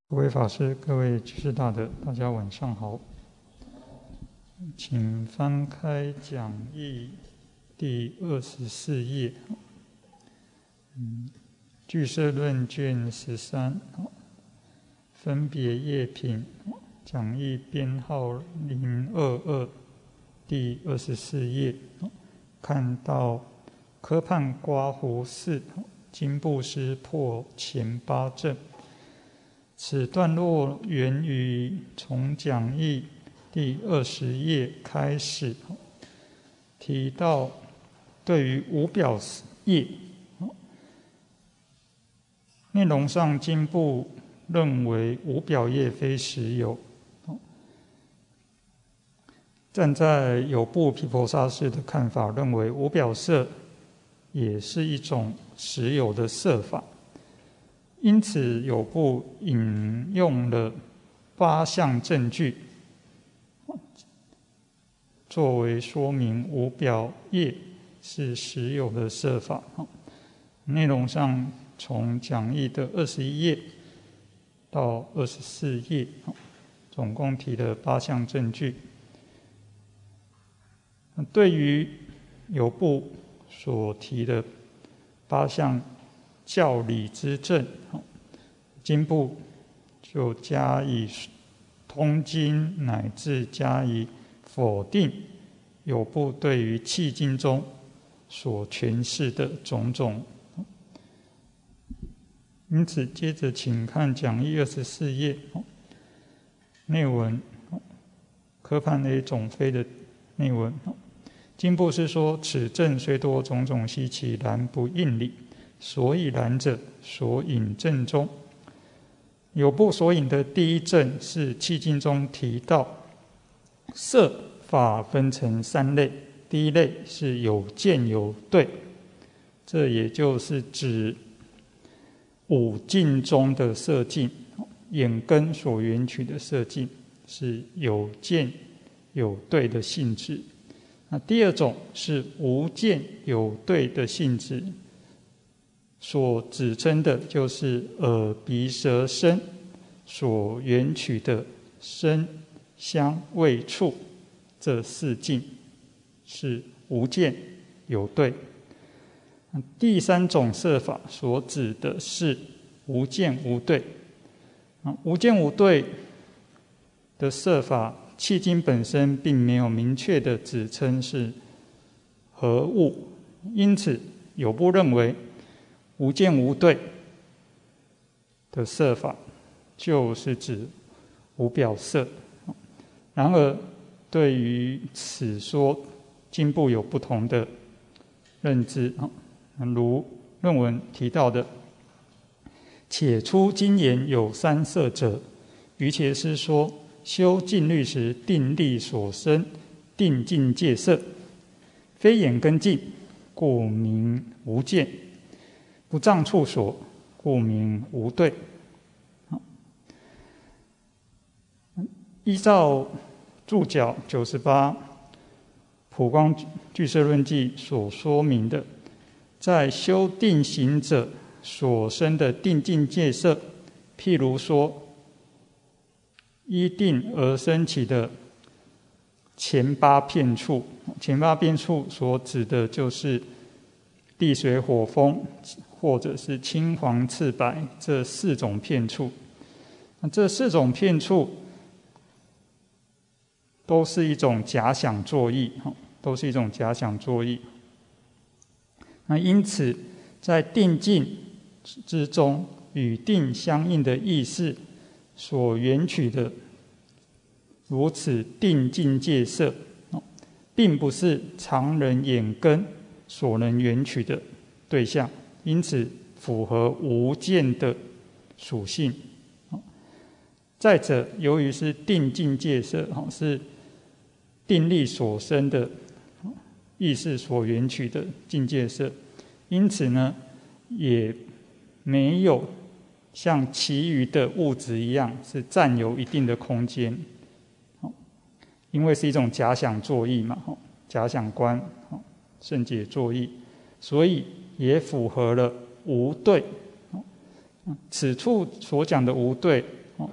各位法师、各位居士大德，大家晚上好。请翻开讲义第24页，俱舍论卷13，分别业品，讲义编号022，第24页，看到科判刮胡4，经部师破前8正。此段落源于从讲义第20页开始，提到对于无表业，内容上经部认为无表业非实有，站在有部毗婆沙师的看法，认为无表色也是一种实有的色法。因此有部引用了8项证据，作为说明无表业是实有的色法。内容上从讲义的21页到24页，总共提了8项证据。对于有部所提的8项教理之证，经部就加以通经，乃至加以否定有部对于契经中所诠释的种种。因此接着请看讲义24页内文，科判 A 总非的内文。经部是说，此证虽多种种稀奇，然不应理，所以然者，所引证中。有部所引的第一证是契经中提到色法分成3类，第一类是有见有对，这也就是指五境中的色境，眼根所缘取的色境是有见有对的性质。那第二种是无见有对的性质，所指称的就是耳鼻舌身所缘取的声香味触这4境是无见有对。第3种色法所指的是无见无对。无见无对的色法，契经本身并没有明确的指称是何物，因此有部认为无见无对的色法就是指无表色。然而对于此说，经部有不同的认知，如论文提到的，且出经言有3色者，瑜伽师说修静虑时定力所生定境界色，非眼根境，故名无见；不障处所，故名无对。依照注脚98普光俱舍论记所说明的，在修定行者所生的定境界色，譬如说依定而生起的前8片处，前8片处所指的就是地水火风或者是青黄赤白这4种片处。这4种片处都是一种假想作意，都是一种假想作意。那因此在定境之中与定相应的意识所缘取的如此定境界色，并不是常人眼根所能缘取的对象，因此符合无见的属性。再者，由于是定境界色，是定力所生的意识所缘取的境界色，因此呢，也没有像其余的物质一样是占有一定的空间，因为是一种假想作意嘛，假想观，圣解作意，所以也符合了无对。此处所讲的无对，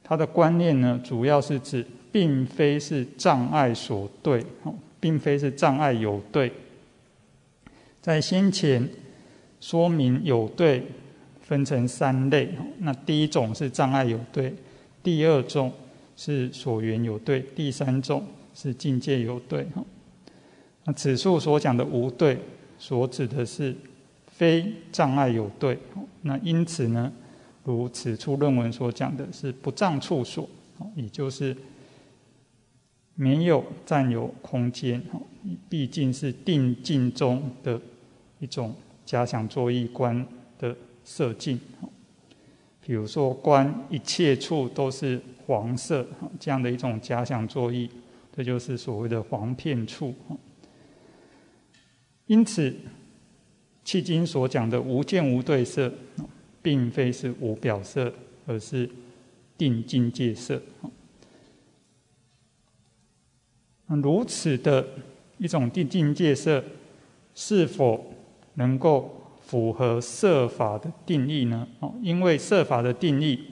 它的观念呢，主要是指并非是障碍所对，并非是障碍有对。在先前说明有对分成3类，那第一种是障碍有对，第二种是所缘有对，第三种是境界有对。那此处所讲的无对，所指的是非障碍有对。那因此呢，如此处论文所讲的是不障处所，也就是没有占有空间，毕竟是定境中的一种假想作意观的色境。比如说观一切处都是黄色，这样的一种假想作意，这就是所谓的黄片处。因此契经所讲的无见无对色，并非是无表色，而是定境界色。如此的一种定境界色，是否能够符合色法的定义呢？因为色法的定义，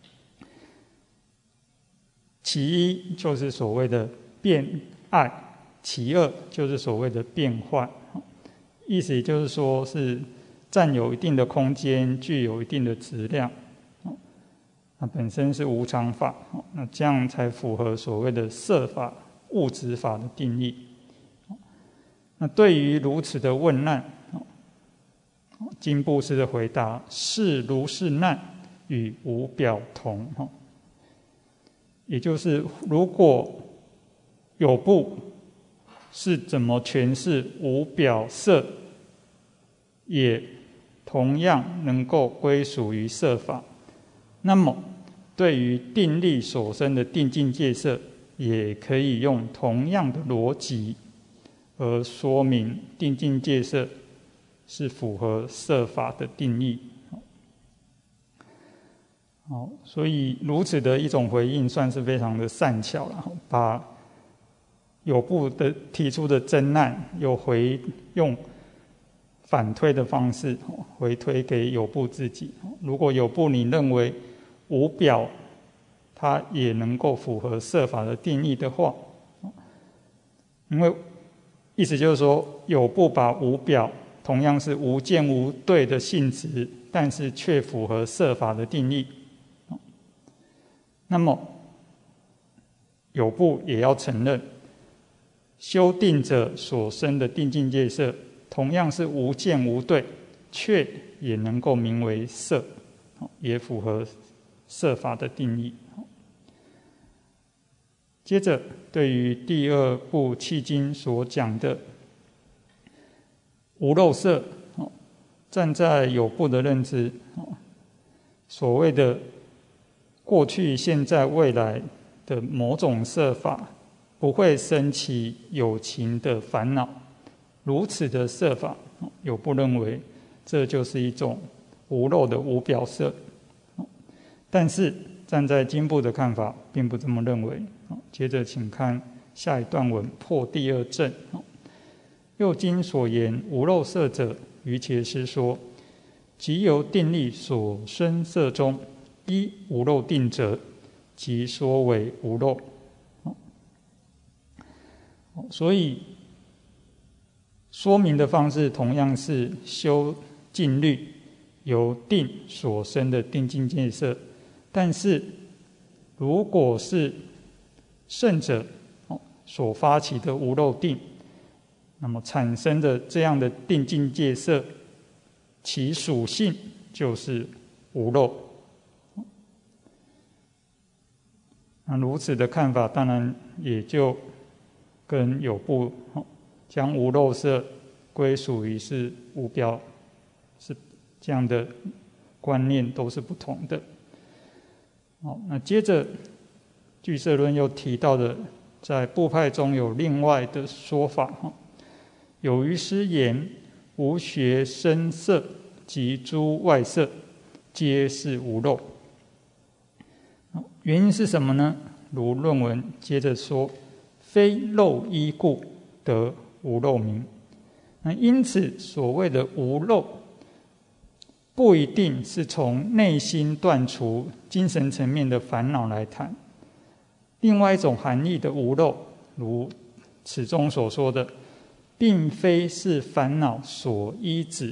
其一就是所谓的变爱，其二就是所谓的变坏。意思也就是说，是占有一定的空间，具有一定的质量，那本身是无常法，那这样才符合所谓的色法、物质法的定义。那对于如此的问难，经布施的回答是如是难与无表同，也就是如果有部是怎么诠释无表色，也同样能够归属于色法，那么对于定力所生的定境界色，也可以用同样的逻辑而说明定境界色是符合色法的定义。所以如此的一种回应算是非常的善巧了，把有部的提出的真难又用反推的方式回推给有部自己。如果有部你认为无表它也能够符合色法的定义的话，因为意思就是说有部把无表同样是无见无对的性质，但是却符合色法的定义，那么有部也要承认修定者所生的定境界色同样是无见无对，却也能够名为色，也符合色法的定义。接着对于第二部契经所讲的无漏色，站在有部的认知，所谓的过去现在未来的某种色法不会生起有情的烦恼，如此的色法，有部认为这就是一种无漏的无表色。但是站在经部的看法并不这么认为。接着请看下一段文破第二证。又经所言无漏色者，于伽师说，即由定力所生色中依无漏定者，即说为无漏。所以说明的方式同样是修静虑由定所生的定境界色，但是如果是圣者所发起的无漏定，那么产生的这样的定境界色，其属性就是无漏。那如此的看法，当然也就跟有部将无漏色归属于是无表，是这样的观念都是不同的。那接着俱舍论又提到的，在部派中有另外的说法，有于师言无学生色及诸外色，皆是无漏。原因是什么呢？如论文接着说，非漏依故得无漏名。那因此所谓的无漏， 不一定是从内心断除精神层面的烦恼来谈。另外一种含义的无漏，如此中所说的，并非是烦恼所依止，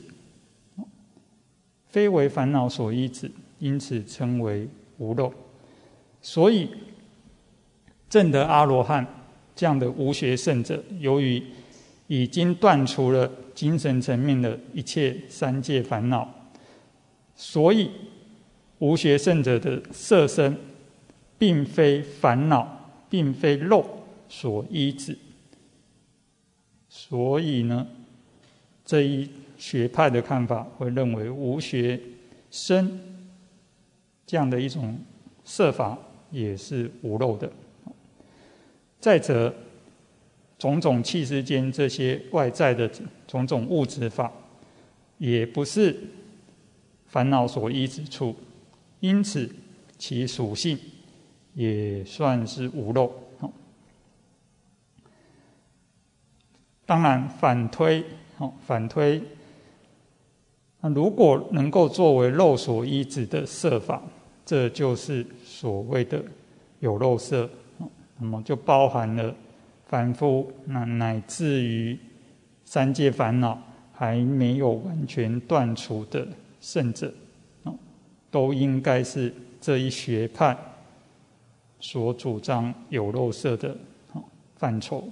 非为烦恼所依止，因此称为无漏。所以证得阿罗汉这样的无学圣者，由于已经断除了精神层面的一切三界烦恼，所以无学圣者的色身并非烦恼，并非漏所依止。所以呢，这一学派的看法会认为无学身这样的一种色法也是无漏的。再者，种种器世间这些外在的种种物质法，也不是烦恼所依止处，因此其属性也算是无漏。当然反推，如果能够作为漏所依止的色法，这就是所谓的有漏色，那么就包含了凡夫乃至于三界烦恼还没有完全断除的圣者，都应该是这一学派所主张有漏色的范畴。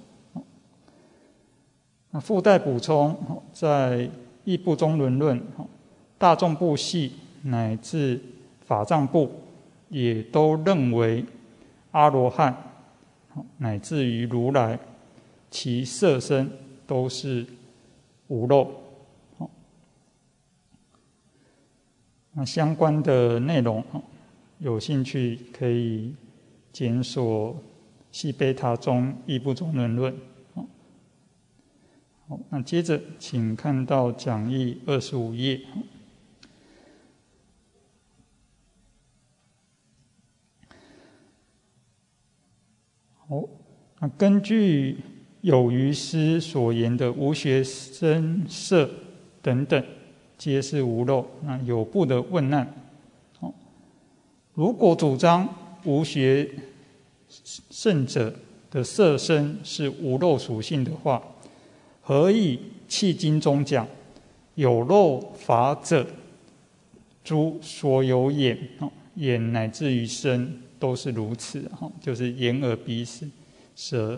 那附带补充，在义部中轮论、大众部系乃至法藏部，也都认为阿罗汉乃至于如来，其色身都是无漏。那相关的内容，有兴趣可以检索西贝塔中义部中轮论。好，那接着请看到讲义25页。好，那根据有余师所言的无学声色等等，皆是无漏。那有部的问难：如果主张无学圣者的色身是无漏属性的话，何以契经中讲有漏法者，诸所有眼，眼乃至于身都是如此，就是眼耳鼻舌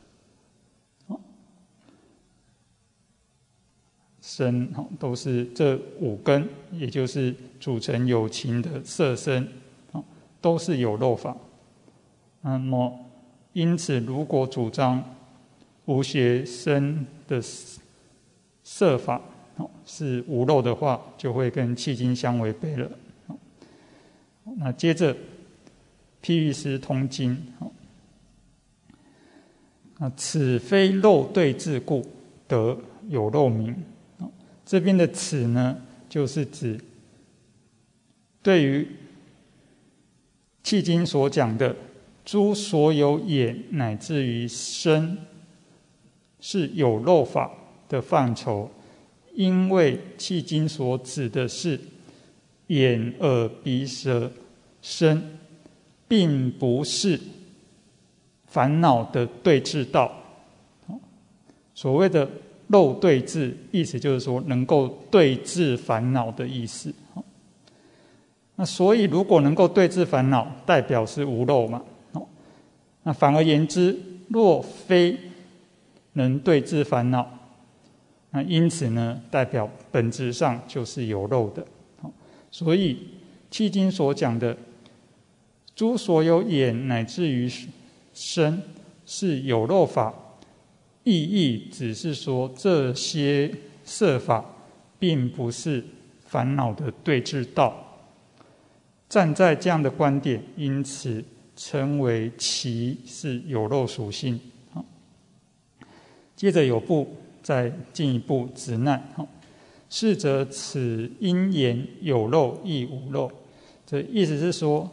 身都是这五根，也就是组成有情的色身，都是有漏法。那么因此如果主张无学身的色法是无漏的话，就会跟契经相违背了。那接着譬喻师通经，此非漏对治故，得有漏名。这边的此呢，就是指对于契经所讲的诸所有眼乃至于身是有漏法的范畴，因为契经所指的是眼耳鼻舌身，并不是烦恼的对治道。所谓的漏对治，意思就是说能够对治烦恼的意思。那所以如果能够对治烦恼，代表是无漏嘛。那反而言之，若非能对治烦恼，那因此呢，代表本质上就是有漏的。所以契经所讲的诸所有眼乃至于身是有漏法，意义只是说这些色法并不是烦恼的对治道。站在这样的观点，因此称为其是有漏属性。接着有部再进一步指难，是则此因言有漏亦无漏。这意思是说，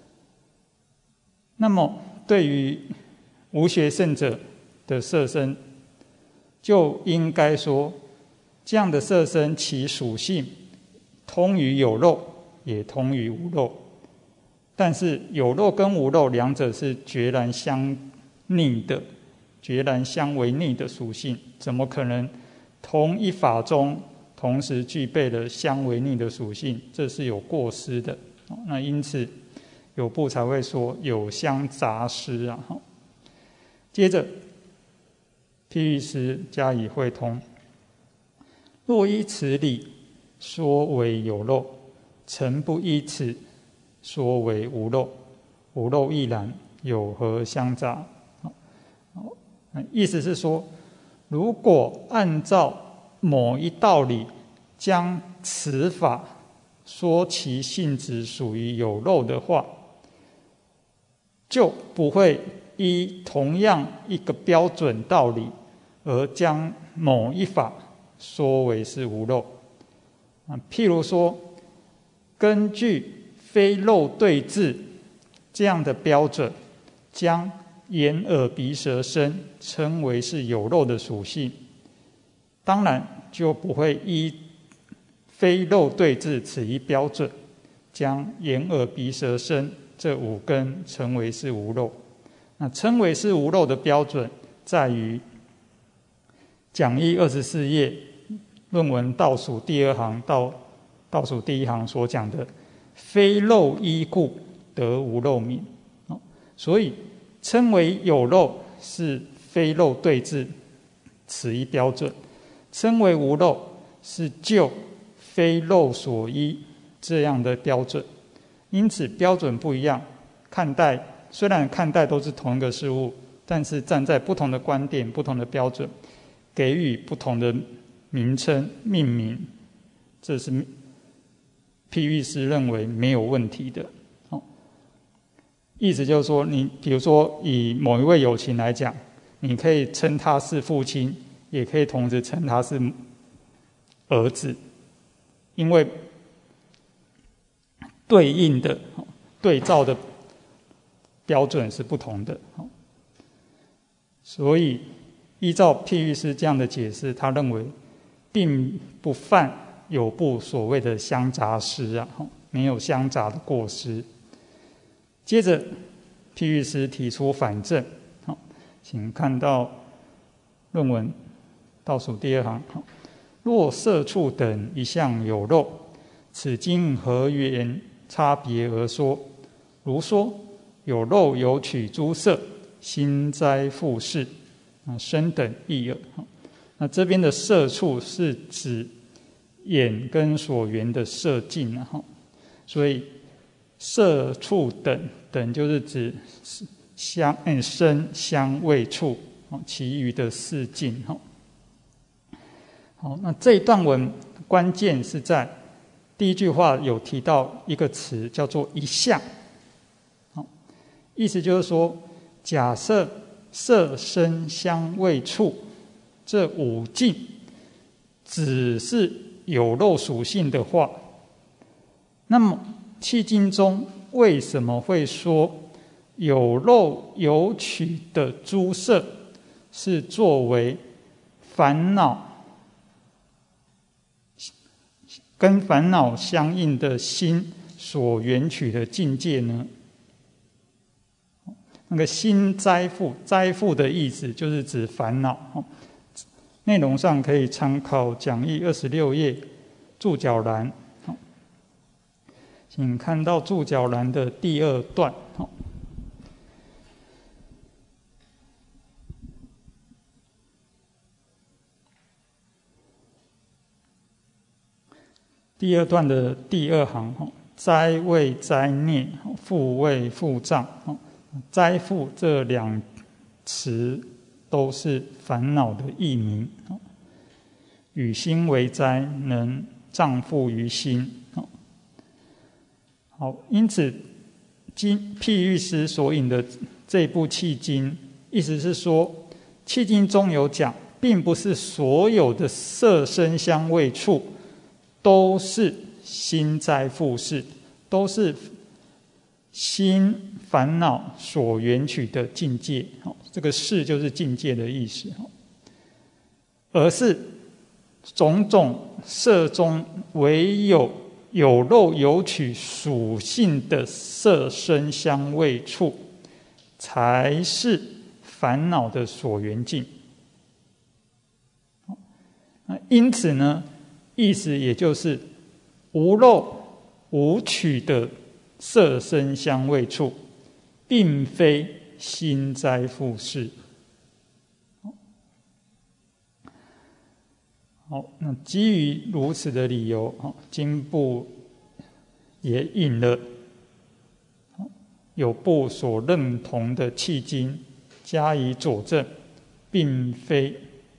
那么对于无学圣者的色身，就应该说这样的色身其属性通于有漏，也通于无漏。但是有漏跟无漏两者是决然相逆的，决然相为逆的属性，怎么可能同一法中同时具备了相为逆的属性？这是有过失的。那因此有部才会说有相杂失啊。接着譬喻师加以会通，若依此理说为有漏，诚不依此说为无漏，无漏亦然，有何相杂？意思是说，如果按照某一道理将此法说其性质属于有漏的话，就不会依同样一个标准道理而将某一法说为是无漏。譬如说，根据非漏对治这样的标准，将眼耳鼻舌身称为是有漏的属性，当然就不会依非漏对治此一标准，将眼耳鼻舌身这五根称为是无漏。那称为是无漏的标准，在于讲义24页论文倒数第2行到倒数第1行所讲的非漏依故得无漏名。所以称为有漏是非漏对治此一标准，称为无漏是就非漏所依这样的标准。因此标准不一样，看待虽然看待都是同一个事物，但是站在不同的观点、不同的标准，给予不同的名称命名，这是譬喻师认为没有问题的。意思就是说，你比如说以某一位有情来讲，你可以称他是父亲，也可以同时称他是儿子，因为对应的对照的标准是不同的。所以依照譬喻师这样的解释，他认为并不犯有部所谓的相杂失啊，没有相杂的过失。接着譬喻师提出反证，请看到论文倒数第2行，若色处等一项有漏，此经何缘差别而说？如说有漏有取诸色，心哉复是，身等亦尔。那这边的色处是指眼跟所缘的色境，所以色处等就是指声香味触，其余的四境。好，那这一段文关键是在第一句话有提到一个词叫做一项，意思就是说，假设色声香味触这五境只是有漏属性的话，那么契经中为什么会说有漏有取的诸色是作为烦恼跟烦恼相应的心所缘取的境界呢？那个心灾复，灾复的意思就是指烦恼。内容上可以参考讲义26页注脚栏，请看到注脚栏的第2段。第2段的第2行，灾谓灾孽，复谓复障。灾复这两词都是烦恼的译名，与心为灾，能障覆于心。好，因此譬喻师所引的这部契经，意思是说，契经中有讲，并不是所有的色声香味触都是心灾复事，都是心烦恼所缘取的境界。这个事就是境界的意思，而是种种色中唯有有漏有取属性的色声香味触，才是烦恼的所缘境。因此呢，意思也就是无漏无取的色声香味触，并非心灾复事。好，那基于如此的理由，经部也引了有部所认同的契经加以佐证，并非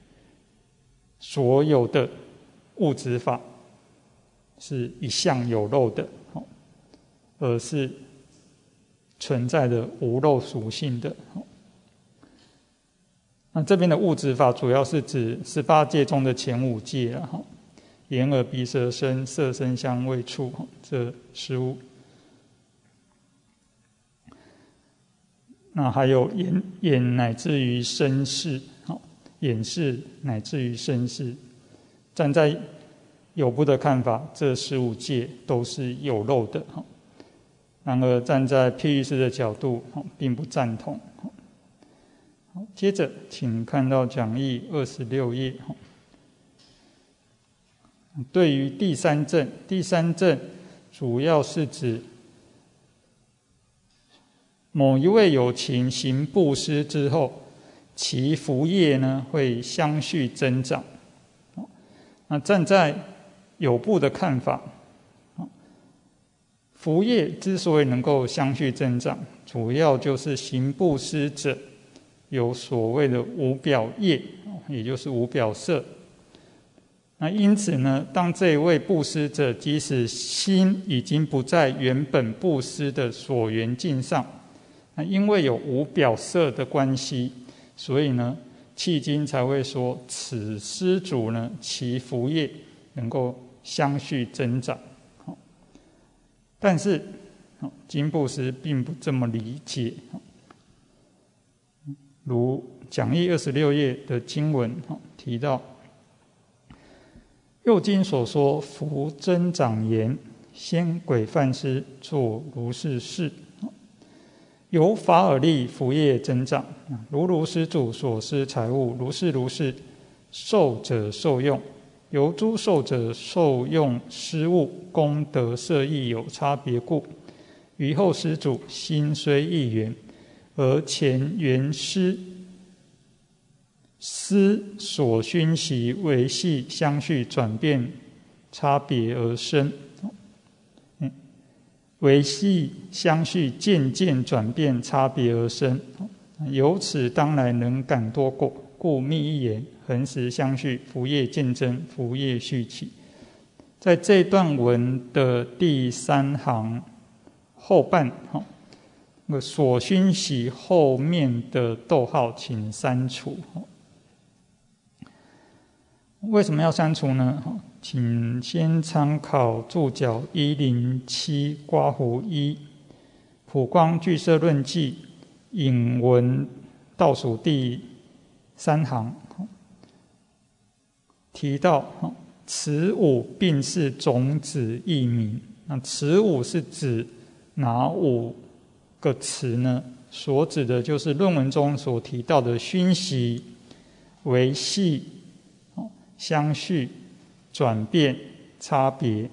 所有的物质法是一向有漏的，而是存在的无漏属性的。那这边的物质法主要是指18界中的前5界啦，眼耳鼻舌身色声香味触这15。那还有眼乃至于身识，眼识乃至于身识，站在有部的看法，这15界都是有漏的。然而站在譬喻师的角度，并不赞同。接着请看到讲义26页。对于第三证主要是指某一位有情行布施之后，其福业呢会相续增长。那站在有部的看法，福业之所以能够相续增长，主要就是行布施者有所谓的无表业，也就是无表色。那因此呢，当这一位布施者即使心已经不在原本布施的所缘境上，那因为有无表色的关系，所以呢契经才会说此施主呢其福业能够相续增长。但是经部师并不这么理解。如讲义26页的经文提到，右经所说福增长言，先轨犯师作如是事，由法尔力福业增长，如施主所施财物，如是受者受用，由诸受者受用施物功德色亦有差别故，于后施主心虽异缘，而前缘施所熏习维系相续转变差别而生，维系相续渐渐转变差别而生，由此当来能感多果，故密一言，恒时相续，福业渐增，福业续起。在这段文的第3行后半，所熏习后面的逗号请删除。为什么要删除呢？请先参考注脚107括弧1普光俱舍论记引文倒数第3行，提到此五并是种子义名。那此五是指哪5个词呢？所指的就是论文中所提到的熏习、维系、相续、转变、差别。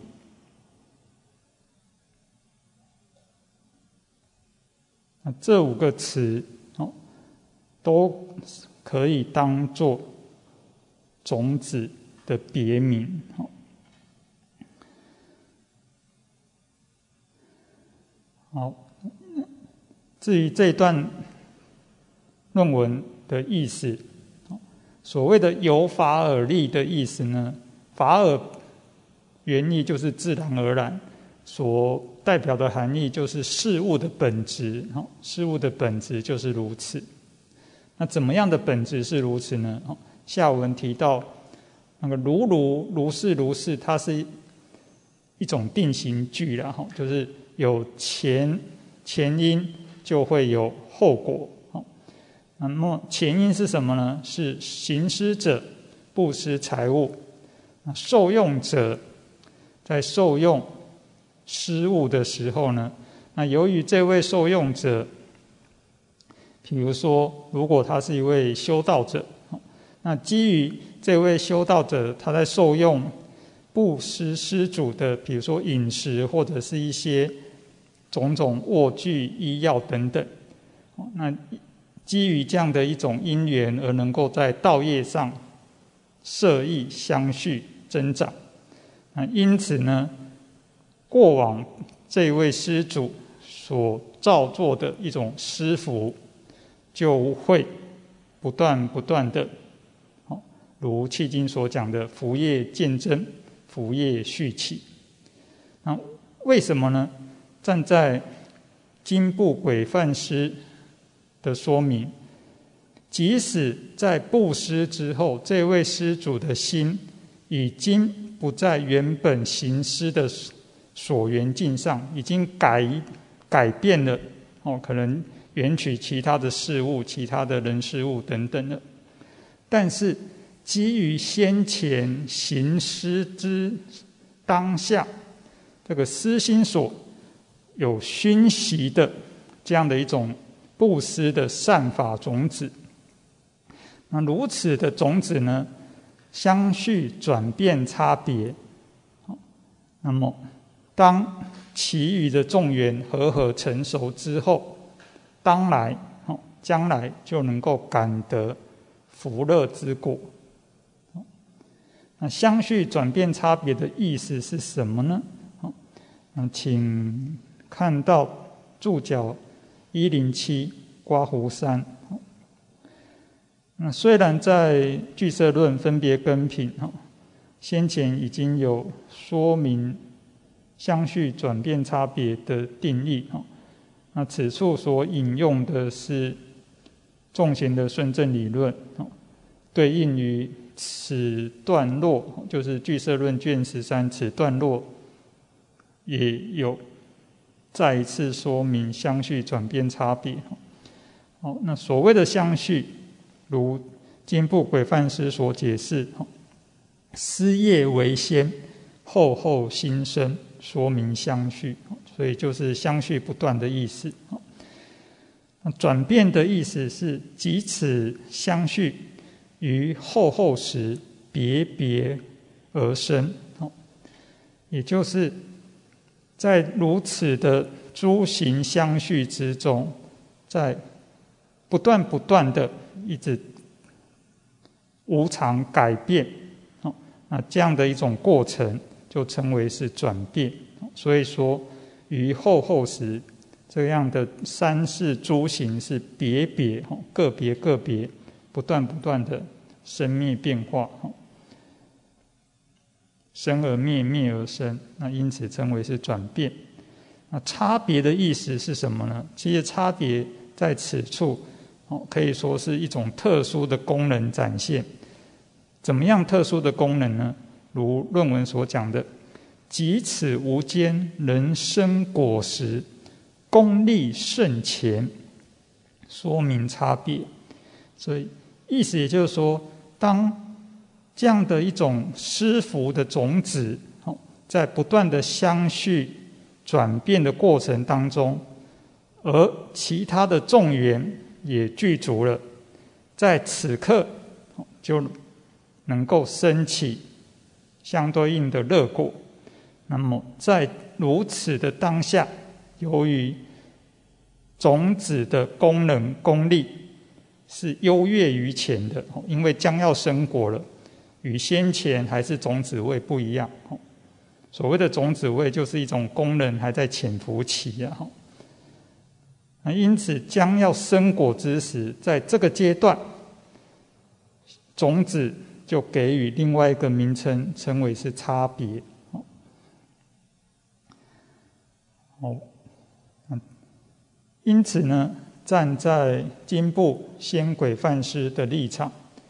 这5个词都可以当作种子的别名。好，至于这段论文的意思，所谓的由法尔立的意思呢，法尔原意就是自然而然，所代表的含义就是事物的本质，事物的本质就是如此。那怎么样的本质是如此呢？下文提到那个如是，它是一种定型句啦，就是有前因就会有后果。那么前因是什么呢？是行施者布施财物，受用者在受用施物的时候呢，那由于这位受用者，比如说如果他是一位修道者，那基于这位修道者他在受用布施施主的，比如说饮食或者是一些种种卧具医药等等，那基于这样的一种因缘而能够在道业上摄益相续增长。那因此呢，过往这位施主所造作的一种施福就会不断的，如契经所讲的福业渐增，福业续起。那为什么呢？站在经部轨范师的说明，即使在布施之后，这位施主的心已经不在原本行施的所缘境上，已经改变了，可能缘取其他的事物、其他的人事物等等的，但是基于先前行施之当下，这个施心所有熏习的这样的一种布施的善法种子，那如此的种子呢，相续转变差别，那么当其余的众缘和成熟之后，将来就能够感得福乐之果。那相续转变差别的意思是什么呢？请看到注脚107刮胡3。那虽然在俱舍论分别根品先前已经有说明相续转变差别的定义，那此处所引用的是众贤的顺正理论，对应于此段落，就是俱舍论卷13此段落也有再一次说明相续转变差别。那所谓的相续，如经部轨范师所解释，思业为先，后心生，说明相续，所以就是相续不断的意思。转变的意思是即此相续于后时别而生，也就是在如此的诸行相续之中，在不断的一直无常改变，那这样的一种过程就称为是转变。所以说于后时这样的三世诸行是别个别不断的生灭变化，生而灭，灭而生，那因此称为是转变。那差别的意思是什么呢？其实差别在此处可以说是一种特殊的功能展现。怎么样特殊的功能呢？如论文所讲的，即此无间能生果实，功力甚前，说明差别。所以意思也就是说，当这样的一种施福的种子在不断的相续转变的过程当中，而其他的众缘也具足了，在此刻就能够升起相对应的乐果。那么在如此的当下，由于种子的功能功力是优越于前的，因为将要生果了，与先前还是种子位不一样。所谓的种子位就是一种功能还在潜伏期啊。因此将要生果之时，在这个阶段，种子就给予另外一个名称，称为是差别。因此呢，站在经部先轨范师的立场，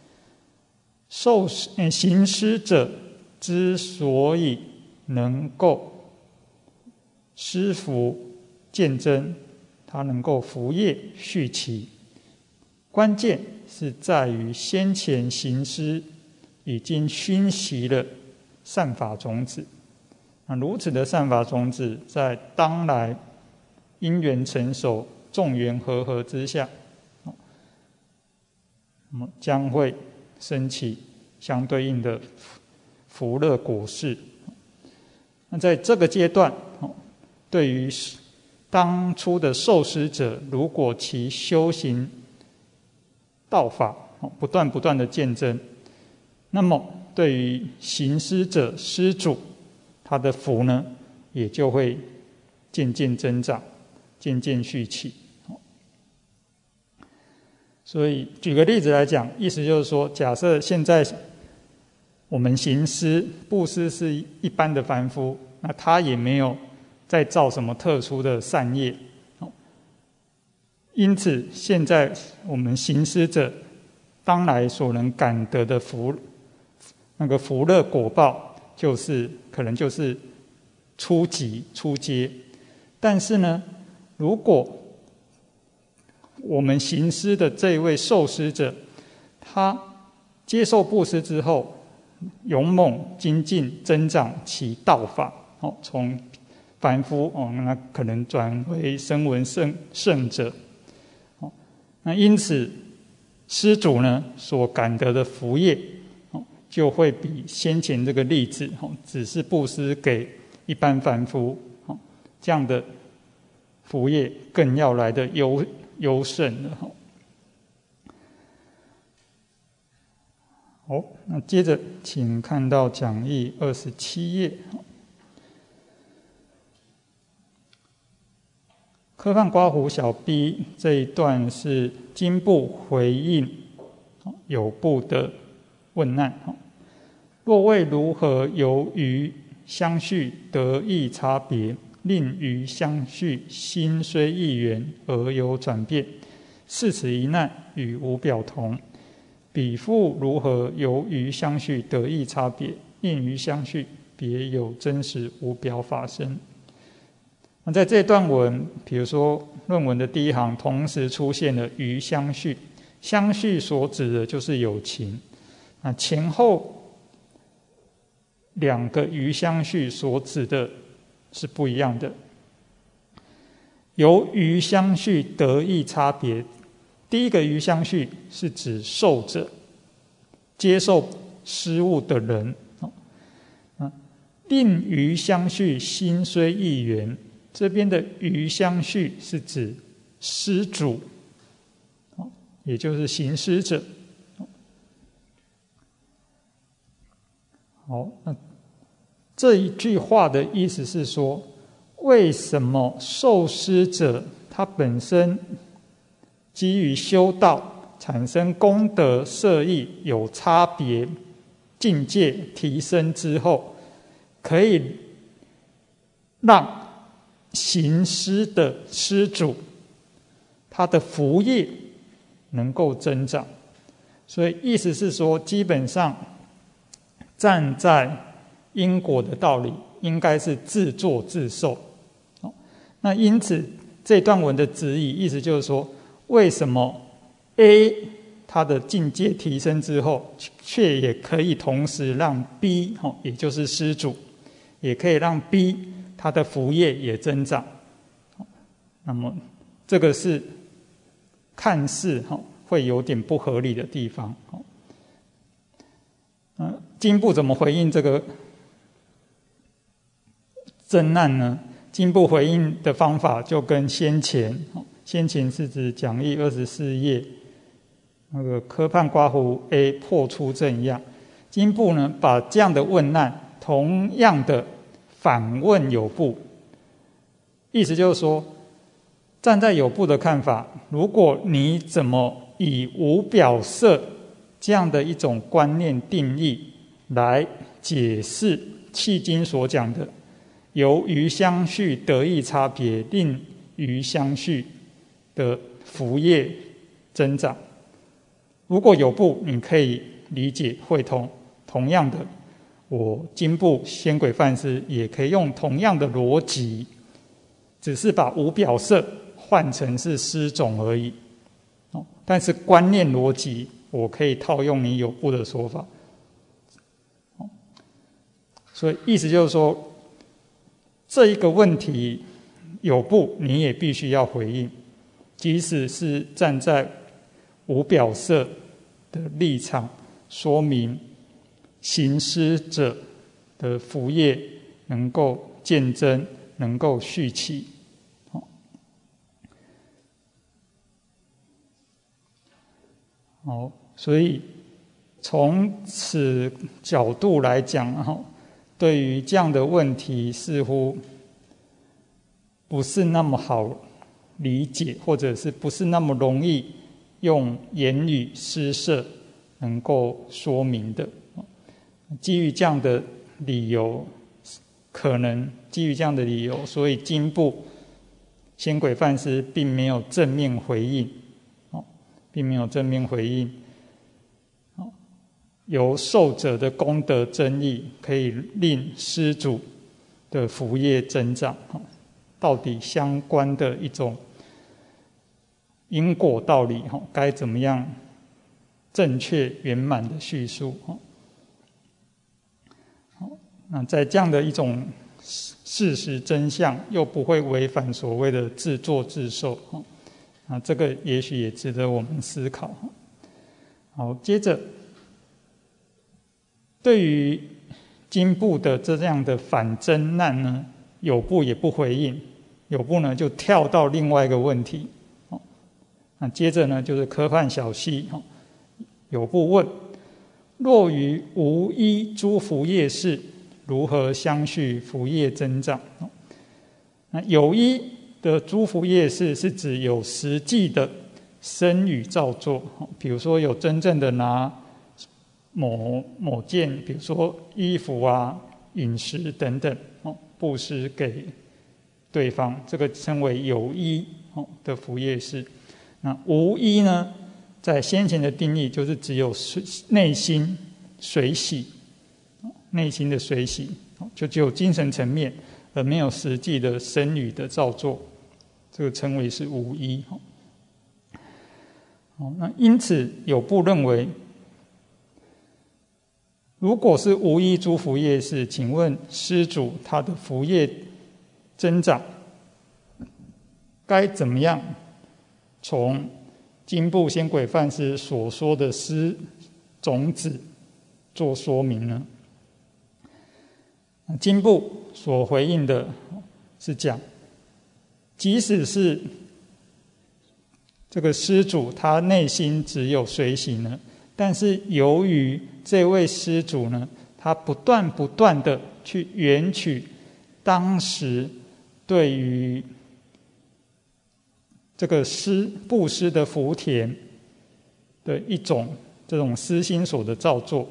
行施者之所以能够施福渐增，他能够福业续期，关键是在于先前行施已经熏习了善法种子， 那如此的善法种子，在当来因缘成熟、众缘和合之下，将会升起相对应的福乐果实。那在这个阶段，对于当初的受施者，如果其修行道法不断的见证，那么对于行施者、施主，他的福呢，也就会渐渐增长，渐渐续起。所以举个例子来讲，意思就是说，假设现在我们行施布施是一般的凡夫，那他也没有再造什么特殊的善业，因此现在我们行施者当来所能感得的福乐果报，可能就是初级初阶。但是呢，如果我们行施的这一位受施者，他接受布施之后，勇猛精进增长其道法，从凡夫那可能转为声闻圣者。那因此施主呢所感得的福业，就会比先前这个例子只是布施给一般凡夫这样的福业更要来的优胜了。好，那接着请看到讲义27页。科判刮胡小 B 这一段是经部回应有部的问难。若为如何由于相续得异差别，令于相续心虽异缘而有转变，是此一难与无表同。彼复如何由于相续得异差别，令于相续别有真实无表法身？那在这段文，比如说论文的第一行，同时出现了于相续，相续所指的就是有情。那前后两个于相续所指的是不一样的。由于相续得异差别，第一个于相续是指受者，接受施物的人。令于相续心虽异缘，这边的于相续是指施主，也就是行施者。好，那这一句话的意思是说，为什么受施者他本身基于修道产生功德色意有差别，境界提升之后，可以让行施的施主他的福业能够增长？所以意思是说，基本上站在因果的道理，应该是自作自受。那因此这段文的旨意思就是说，为什么 A 他的境界提升之后，却也可以同时让 B 也就是施主，也可以让 B 他的福业也增长。那么这个是看似会有点不合理的地方。经部怎么回应这个争难呢？经部回应的方法就跟先前是指讲义24页那个科判刮胡 A 破出证一样，经部呢把这样的问难同样的反问有部，意思就是说，站在有部的看法，如果你怎么以无表色这样的一种观念定义来解释契经所讲的由于相续得异差别，令于相续的福业增长。如果有部你可以理解会通，同样的我经部仙轨梵师也可以用同样的逻辑，只是把无表色换成是施种而已。但是观念逻辑我可以套用你有部的说法。所以意思就是说， 这一个问题有部你也必须要回应，即使是站在无表色的立场说明行施者的福业能够渐增，能够续期。所以从此角度来讲，对于这样的问题似乎不是那么好理解，或者是不是那么容易用言语施设能够说明的。基于这样的理由，所以经部仙轨梵师并没有正面回应，由受者的功德增益可以令施主的福业增长，到底相关的一种因果道理该怎么样正确圆满的叙述。那在这样的一种事实真相又不会违反所谓的自作自受，这个也许也值得我们思考。好，接着对于经部的这样的反争难呢，有部也不回应，有部呢就跳到另外一个问题。接着呢就是科判小系，有部问：若于无依诸福业事，如何相续福业增长？那有依的诸福业事是指有实际的身语造作，比如说有真正的拿某件，比如说衣服啊、饮食等等，布施给对方，这个称为有依的福业事。那无依呢，在先前的定义就是只有内心随喜，内心的随喜，就只有精神层面，而没有实际的身语的造作，这个称为是无依。那因此有部认为，如果是无依诸福业事，请问施主他的福业增长该怎么样从经部仙轨梵师所说的施种子做说明呢？经部所回应的是讲，即使是这个施主他内心只有随喜呢，但是由于这位施主呢，他不断的去缘取当时对于这个布施的福田的这种私心所的造作，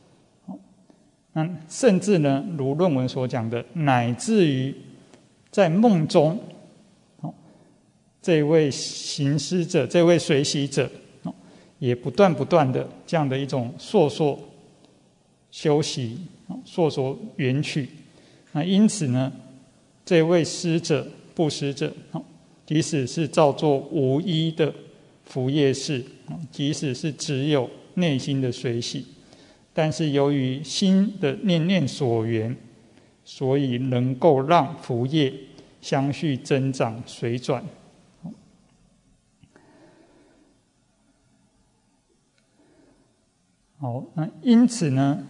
甚至呢，如论文所讲的，乃至于在梦中，这位行施者、这位随喜者，也不断的这样的一种烁修习、烁缘取。那因此呢，这位施者、布施者，即使是造作无依的福业事，即使是只有内心的随喜，但是由于心的念念所缘，所以能够让福业相续增长随转。好，那因此呢，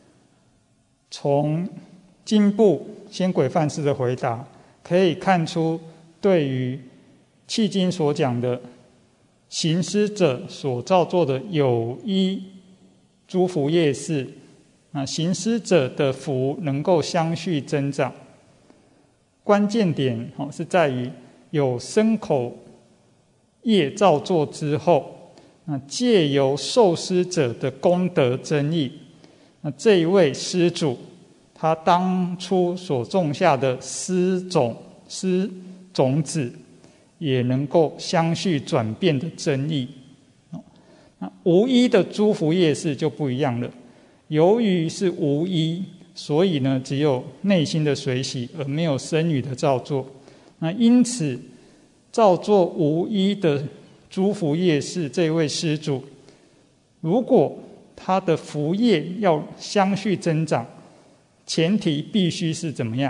从经部仙轨梵师的回答可以看出，对于契经所讲的行施者所造作的有依诸福业事，行施者的福能够相续增长，关键点是在于有身口业造作之后，借由受施者的功德增益，这一位施主他当初所种下的施种子也能够相续转变的增益。无依的诸福业事就不一样了，由于是无依，所以呢只有内心的随喜，而没有身语的造作。因此造作无依的诸福业事，这位施主如果他的福业要相续增长，前提必须是怎么样？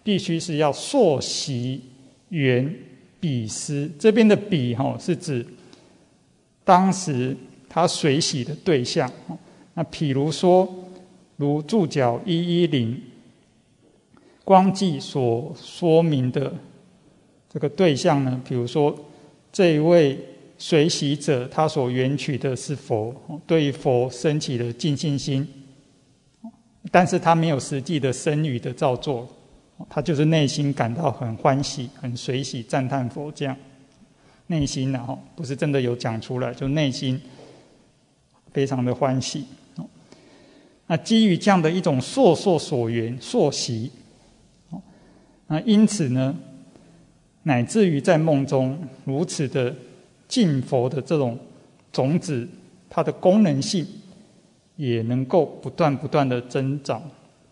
必须是要溯习缘彼师。这边的彼是指当时他随喜的对象。那譬如说，如注脚110光记所说明的这个对象呢，比如说这一位随喜者，他所缘取的是佛，对于佛升起了尽信心，但是他没有实际的身语的造作，他就是内心感到很欢喜、很随喜赞叹佛，这样内心不是真的有讲出来，就内心非常的欢喜。那基于这样的一种溯所缘、溯习，那因此呢，乃至于在梦中如此的敬佛的这种种子，它的功能性也能够不断的增长。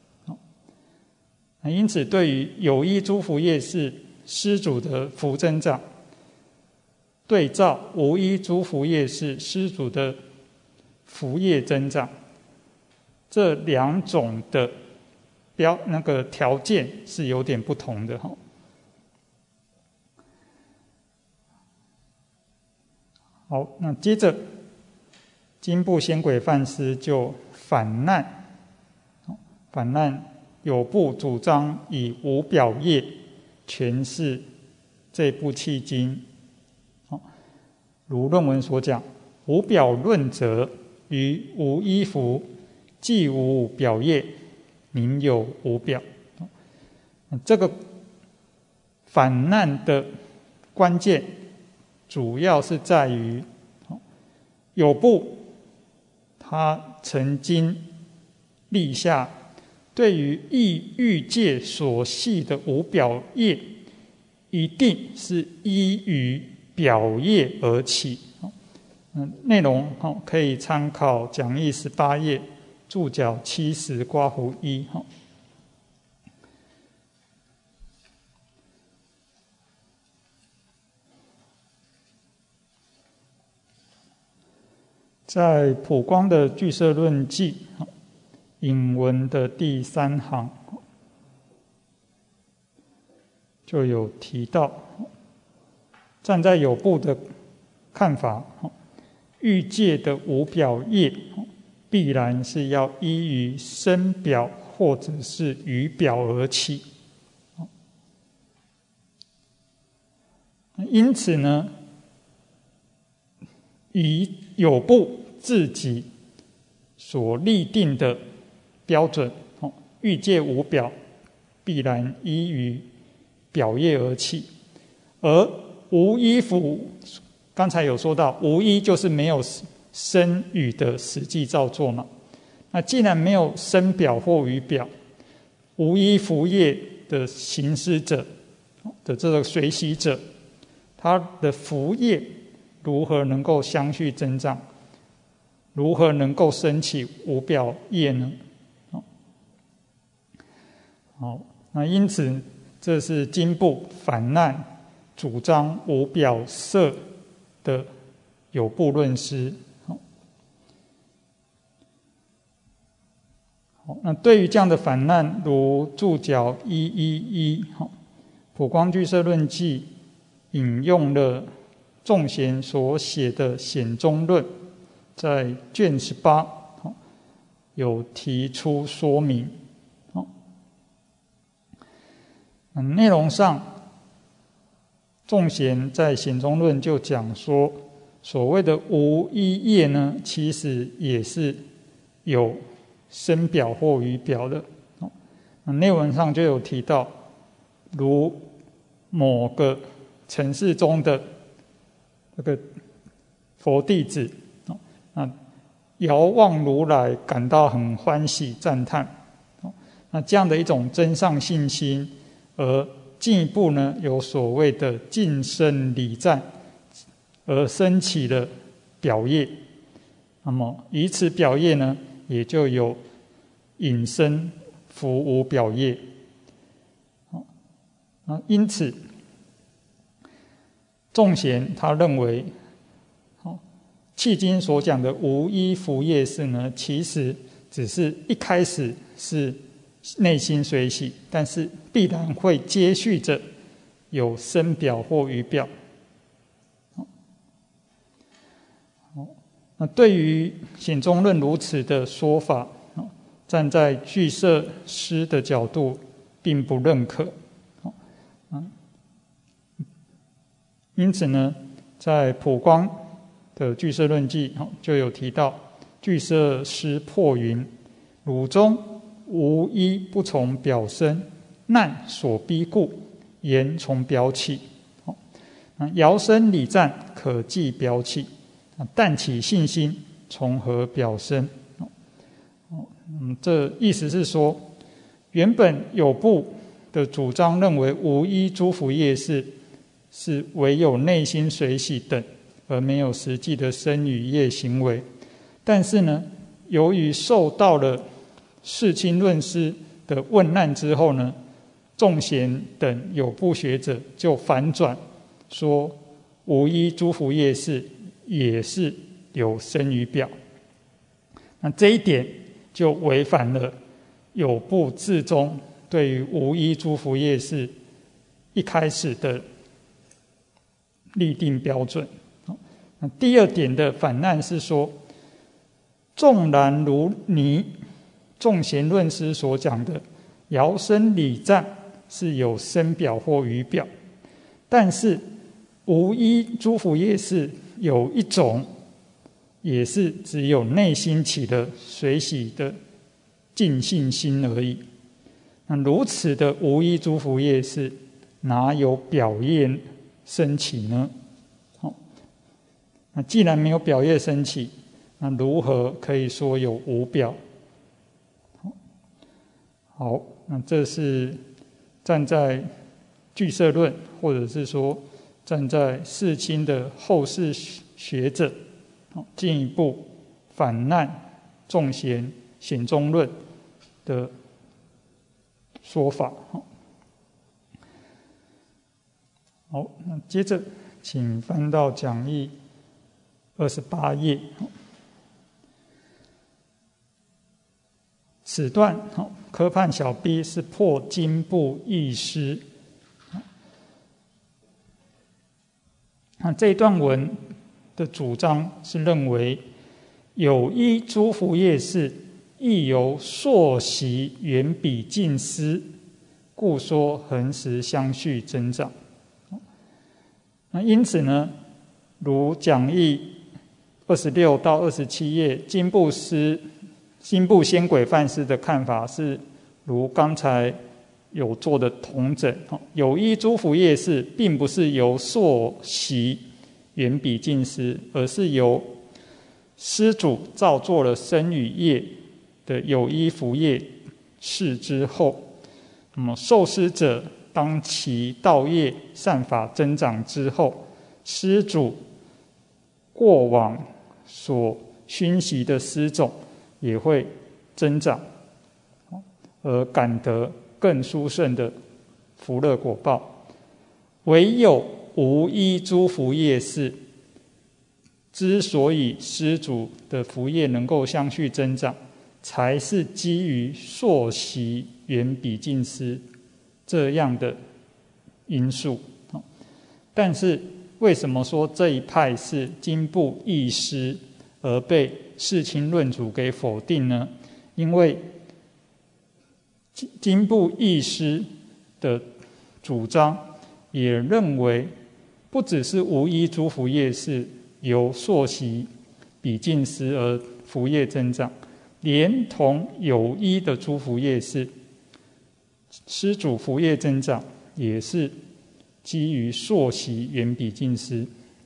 因此对于有依诸福业是施主的福增长，对照无依诸福业是施主的福业增长，这两种的条件是有点不同的。好，那接着经部仙轨梵师就反难有部主张以无表业诠释这部契经。如论文所讲，无表论者，于无依福，既无表业，名有无表。这个反难的关键主要是在于有部他曾经立下对于欲界所系的无表业，一定是依于表业而起。内容可以参考讲义18页注脚70括弧1。在普光的俱舍论记引文的第3行就有提到，站在有部的看法，欲界的无表业必然是要依于身表或者是语表而起。因此呢，以有部自己所立定的标准，欲界无表必然依于表业而起，而无依福，刚才有说到无依就是没有身语的实际造作嘛。那既然没有身表或语表，无依福业的行施者的这个随喜者，他的福业如何能够相续增长？如何能够升起无表业呢？好，那因此这是经部反难主张无表色的有部论师。好，那对于这样的反难，如注脚111普光俱舍论记引用了众贤所写的显宗论，在卷18有提出说明。内容上，众贤在显宗论就讲说，所谓的无依业呢，其实也是有身表或语表的。内文上就有提到，如某个尘世中的这个佛弟子，遥望如来，感到很欢喜赞叹。那这样的一种真上信心，而进一步呢，有所谓的近身礼赞，而升起了表业。那么以此表业呢，也就有引申福无表业。因此众贤他认为，契经所讲的无依福业事呢，其实只是一开始是内心随喜，但是必然会接续着有身表或语表。那对于显宗论如此的说法，站在俱舍师的角度并不认可。因此呢，在普光的俱舍论记就有提到，俱舍师破云：汝中无一不从表生，难所逼故，言从表起。尧生礼赞，可记表起。但起信心，从何表生？这意思是说，原本有部的主张认为无一诸福业是唯有内心随喜等，而没有实际的身语业行为。但是呢，由于受到了世亲论师的问难之后呢，众贤等有部学者就反转说，无一诸福业也是有身语表。那这一点就违反了有部自宗对于无一诸福业一开始的立定标准。那第二点的反难是说，纵然如泥众贤论师所讲的尧生礼赞是有身表或语表，但是无一诸福业有一种也是只有内心起的随喜的尽信心而已。那如此的无一诸福业哪有表业升起呢？那既然没有表业升起，那如何可以说有无表？好，那这是站在俱舍论，或者是说站在世亲的后世学者进一步反难众贤显宗论的说法。好，那接着请翻到讲义28页。此段科判小 B 是破经部义师。那这一段文的主张是认为，有一诸福业亦由溯习远比近思，故说恒时相续增长。那因此呢，如讲义26到27页，经部仙轨范师的看法是如刚才有做的统整，有一诸福业并不是由溯习远比近思，而是由施主造作了身语业的有一福业事之后，那么受施者当其道业善法增长之后，施主过往所熏习的施种也会增长，而感得更殊胜的福乐果报。唯有无一诸福业之所以施主的福业能够相续增长，才是基于溯习远比近思这样的因素。但是为什么说这一派是经部义师而被世亲论主给否定呢？因为经部义师的主张也认为，不只是无一诸福业由溯习比近思而福业增长，连同有一的诸福业施主福业增长也是基于溯习远比近思。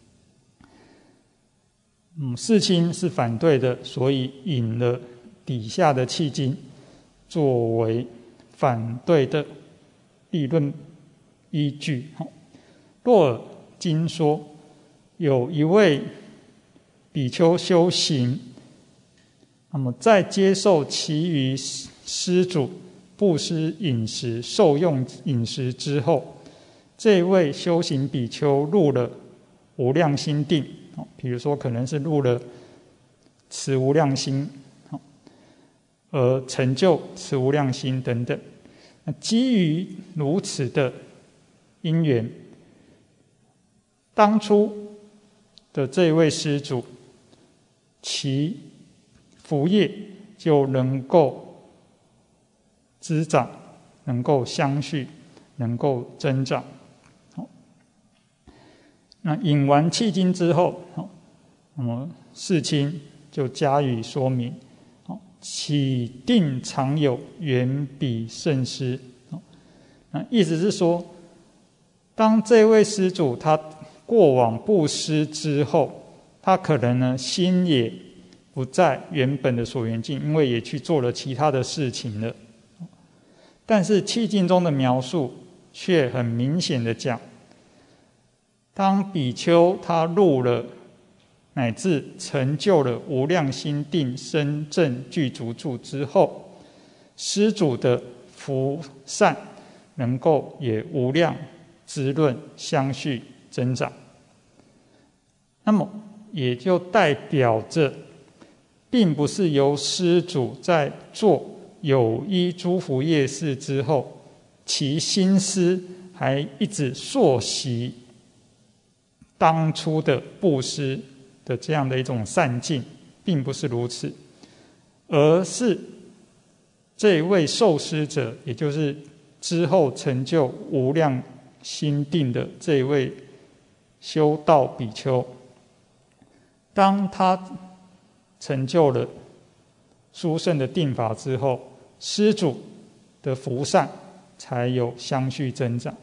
世亲是反对的，所以引了底下的契经作为反对的立论依据。若尔经说，有一位比丘修行，那么在接受其余施主布施饮食、受用饮食之后，这位修行比丘入了无量心定，比如说可能是入了持无量心， 而成就此无量心等等。那基于如此的因缘，当初的这位施主，其福业就能够滋长，能够相续，能够增长。那引完契经之后，那么世亲就加以说明，起定常有，远比胜施。那意思是说，当这位施主他过往布施之后，他可能呢心也不在原本的所缘境，因为也去做了其他的事情了。但是契经中的描述却很明显的讲，当比丘他入了乃至成就了无量心定身正具足住之后，施主的福善能够也无量滋润相续增长。那么也就代表着，并不是由施主在做有依诸福业事之后，其心思还一直溯习当初的布施的这样的一种善境，并不是如此，而是这位受施者，也就是之后成就无量心定的这位修道比丘，当他成就了殊胜的定法之后，施主的福善才有相续增长。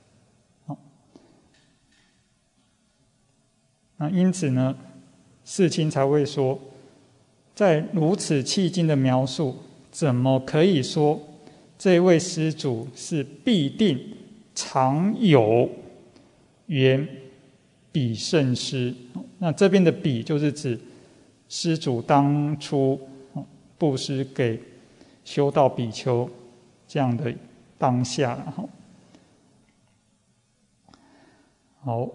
那因此呢，世亲才会说，在如此契经的描述，怎么可以说这位施主是必定常有缘比胜施？那这边的比就是指施主当初布施给修道比丘这样的当下。好，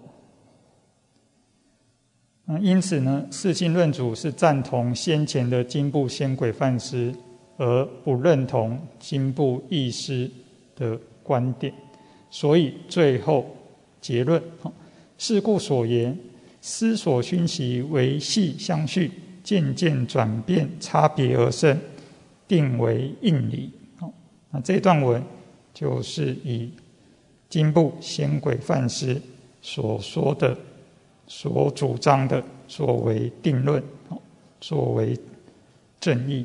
因此呢，世亲论主是赞同先前的经部仙轨范师，而不认同经部义师的观点，所以最后结论：是故所言，思所熏习为系相续，渐渐转变，差别而生，定为应理。那这段文就是以经部仙轨范师所说的、所主张的作为定论，作为正义。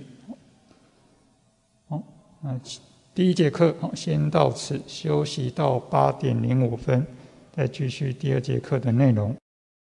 那第一节课先到此，休息到8:05，再继续第二节课的内容。